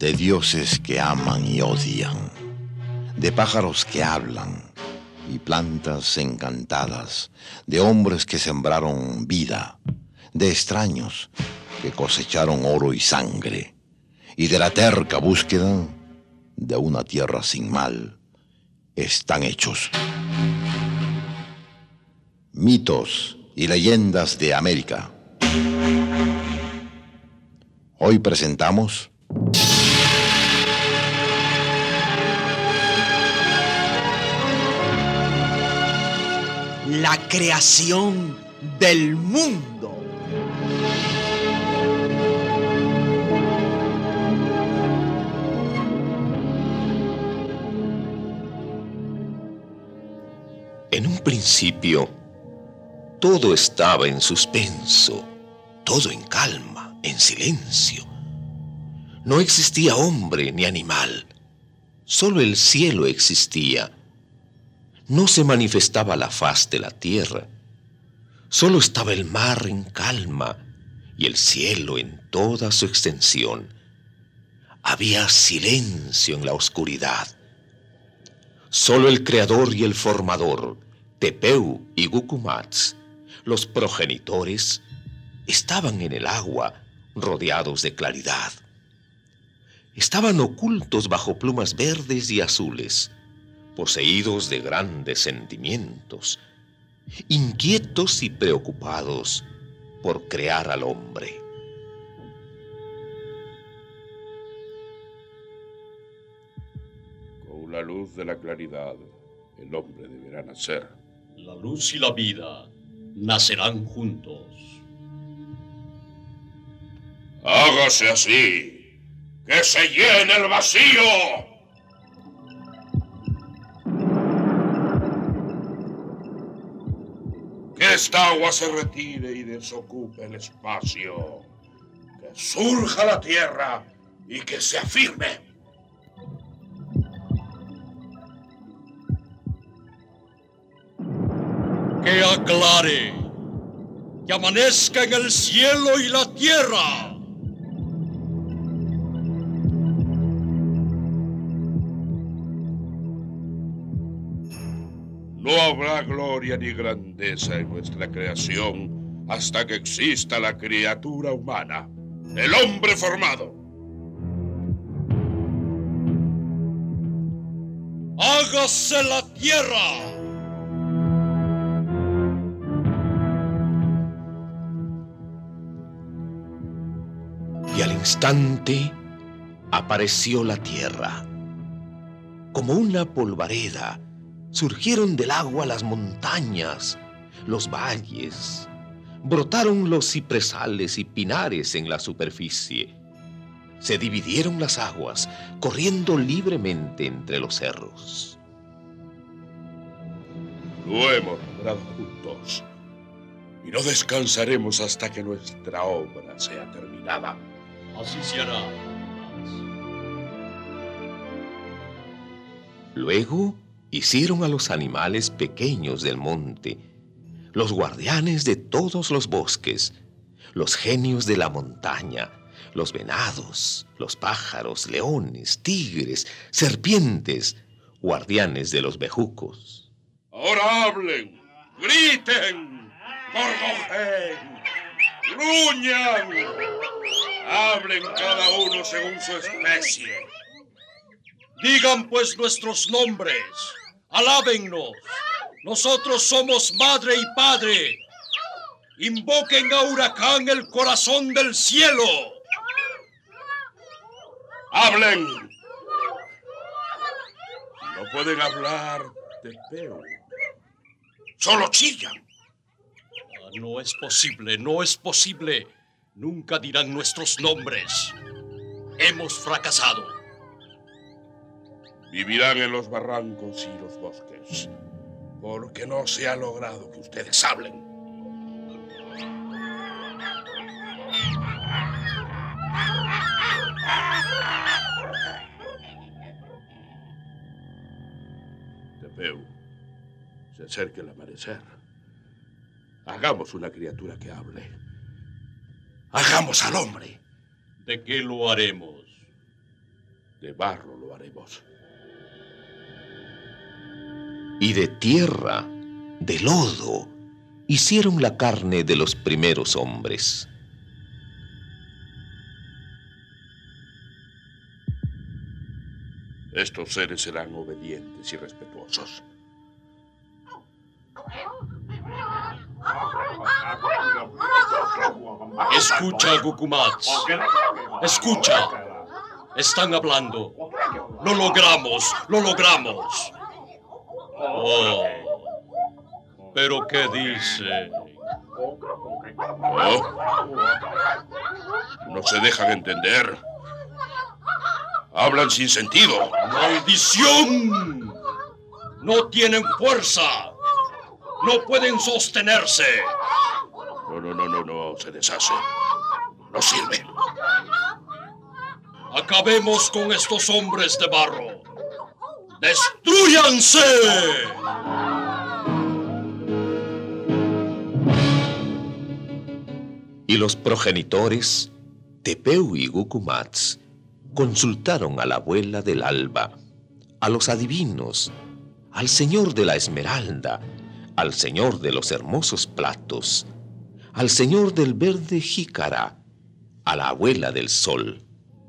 de dioses que aman y odian, de pájaros que hablan y plantas encantadas, de hombres que sembraron vida, de extraños que cosecharon oro y sangre, y de la terca búsqueda de una tierra sin mal, están hechos mitos y leyendas de América. Hoy presentamos la creación del mundo. En un principio, todo estaba en suspenso, todo en calma, en silencio. No existía hombre ni animal, solo el cielo existía. No se manifestaba la faz de la tierra, solo estaba el mar en calma y el cielo en toda su extensión. Había silencio en la oscuridad. Solo el creador y el formador, Tepeu y Gucumatz, los progenitores, estaban en el agua, rodeados de claridad. Estaban ocultos bajo plumas verdes y azules, poseídos de grandes sentimientos, inquietos y preocupados por crear al hombre. Con la luz de la claridad, el hombre deberá nacer. La luz y la vida nacerán juntos. ¡Hágase así! ¡Que se llene el vacío! Que esta agua se retire y desocupe el espacio. Que surja la tierra y que se afirme. Que aclare, que amanezca en el cielo y la tierra. No habrá gloria ni grandeza en nuestra creación hasta que exista la criatura humana, el hombre formado. ¡Hágase la tierra! Y al instante apareció la tierra. Como una polvareda, surgieron del agua las montañas, los valles. Brotaron los cipresales y pinares en la superficie. Se dividieron las aguas, corriendo libremente entre los cerros. Lo hemos logrado juntos y no descansaremos hasta que nuestra obra sea terminada. Así se hará. Luego hicieron a los animales pequeños del monte, los guardianes de todos los bosques, los genios de la montaña, los venados, los pájaros, leones, tigres, serpientes, guardianes de los bejucos. Ahora hablen, griten, gorgojen, gruñan. Hablen cada uno según su especie. Digan pues nuestros nombres. Alábennos. Nosotros somos madre y padre. Invoquen a Huracán, el corazón del cielo. ¡Hablen! No pueden hablar de Tepeu. Solo chillan. No es posible, no es posible. Nunca dirán nuestros nombres. Hemos fracasado. Vivirán en los barrancos y los bosques, porque no se ha logrado que ustedes hablen. Tepeu, se acerca el amanecer. Hagamos una criatura que hable. Hagamos al hombre. ¿De qué lo haremos? De barro lo haremos. Y de tierra, de lodo, hicieron la carne de los primeros hombres. Estos seres serán obedientes y respetuosos. Escucha, Gukumats. Escucha. Están hablando. Lo logramos, lo logramos. Oh, pero ¿qué dice? ¿Oh? No se dejan entender. Hablan sin sentido. ¡Maldición! No tienen fuerza. No pueden sostenerse. No, se deshace. No sirve. Acabemos con estos hombres de barro. ¡Destrúyanse! Y los progenitores, Tepeu y Gukumats, consultaron a la abuela del alba, a los adivinos, al señor de la esmeralda, al señor de los hermosos platos, al señor del verde jícara, a la abuela del sol.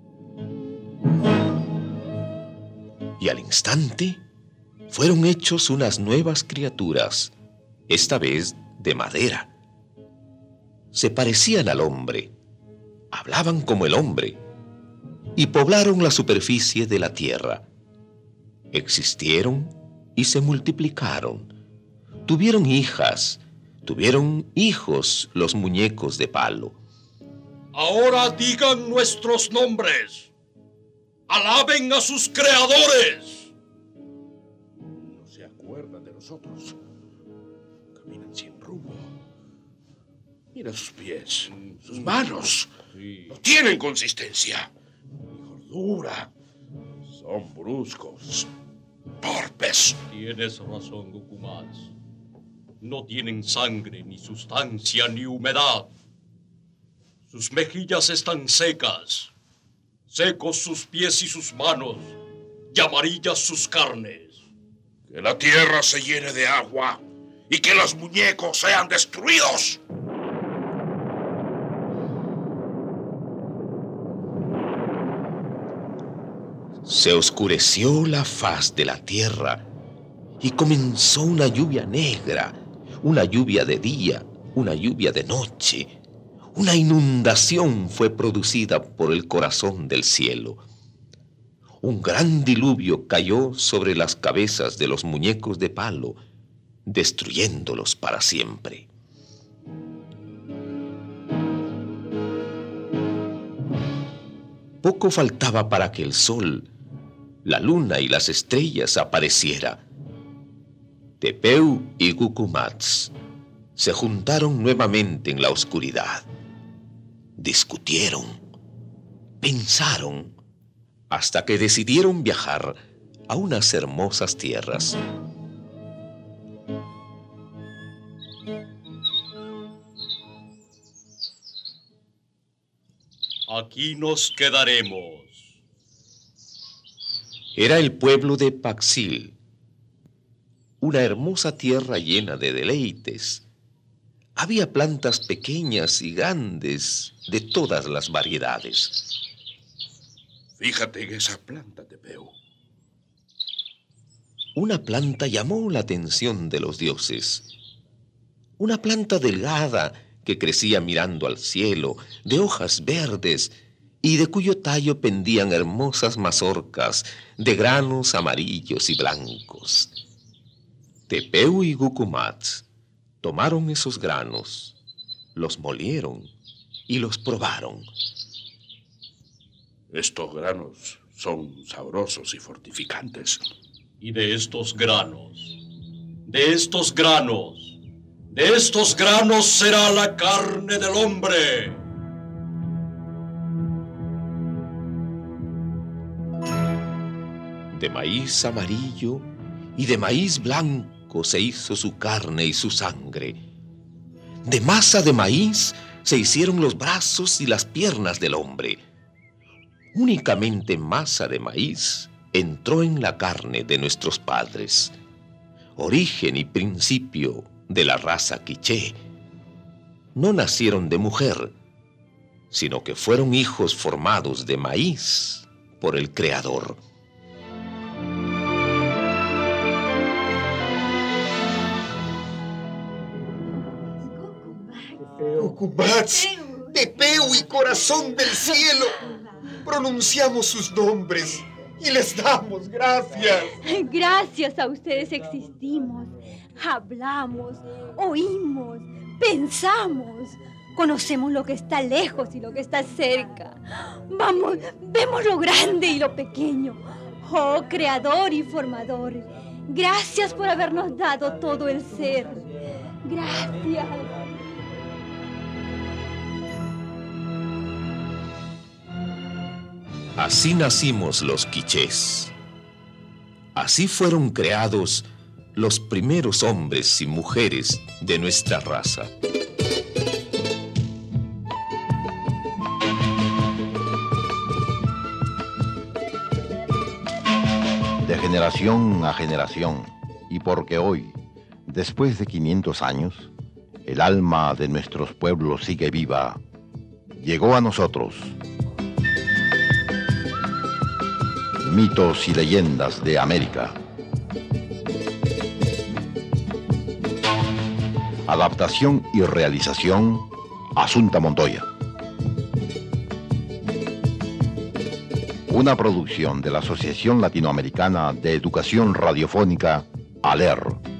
Y al instante fueron hechos unas nuevas criaturas, esta vez de madera. Se parecían al hombre, hablaban como el hombre, y poblaron la superficie de la tierra. Existieron y se multiplicaron. Tuvieron hijas, tuvieron hijos los muñecos de palo. Ahora digan nuestros nombres. ¡Alaben a sus creadores! No se acuerdan de nosotros. Caminan sin rumbo. Mira sus pies, sus manos. No tienen consistencia ni gordura. Son bruscos, torpes. Tienes razón, Gukumats. No tienen sangre, ni sustancia, ni humedad. Sus mejillas están secas. Secos sus pies y sus manos, y amarillas sus carnes. Que la tierra se llene de agua y que los muñecos sean destruidos. Se oscureció la faz de la tierra y comenzó una lluvia negra, una lluvia de día, una lluvia de noche. Una inundación fue producida por el corazón del cielo. Un gran diluvio cayó sobre las cabezas de los muñecos de palo, destruyéndolos para siempre. Poco faltaba para que el sol, la luna y las estrellas apareciera. Tepeu y Gukumats se juntaron nuevamente en la oscuridad. Discutieron, pensaron, hasta que decidieron viajar a unas hermosas tierras. Aquí nos quedaremos. Era el pueblo de Paxil, una hermosa tierra llena de deleites. Había plantas pequeñas y grandes de todas las variedades. Fíjate en esa planta, Tepeu. Una planta llamó la atención de los dioses. Una planta delgada que crecía mirando al cielo, de hojas verdes y de cuyo tallo pendían hermosas mazorcas de granos amarillos y blancos. Tepeu y Gukumats tomaron esos granos, los molieron y los probaron. Estos granos son sabrosos y fortificantes. Y de estos granos, de estos granos, de estos granos será la carne del hombre. De maíz amarillo y de maíz blanco se hizo su carne y su sangre. De masa de maíz se hicieron los brazos y las piernas del hombre. únicamente masa de maíz, entró en la carne de nuestros padres, origen y principio de la raza quiché. No nacieron de mujer, sino que fueron hijos formados de maíz por el Creador. Cucumats, Pepeu y Corazón del Cielo, pronunciamos sus nombres y les damos gracias. Gracias a ustedes existimos, hablamos, oímos, pensamos, conocemos lo que está lejos y lo que está cerca. Vamos, vemos lo grande y lo pequeño. Oh, Creador y Formador, gracias por habernos dado todo el ser. Gracias. Así nacimos los quichés. Así fueron creados los primeros hombres y mujeres de nuestra raza. De generación a generación, y porque hoy, después de 500 años, el alma de nuestros pueblos sigue viva, llegó a nosotros Mitos y Leyendas de América. Adaptación y realización, Asunta Montoya. Una producción de la Asociación Latinoamericana de Educación Radiofónica, ALER.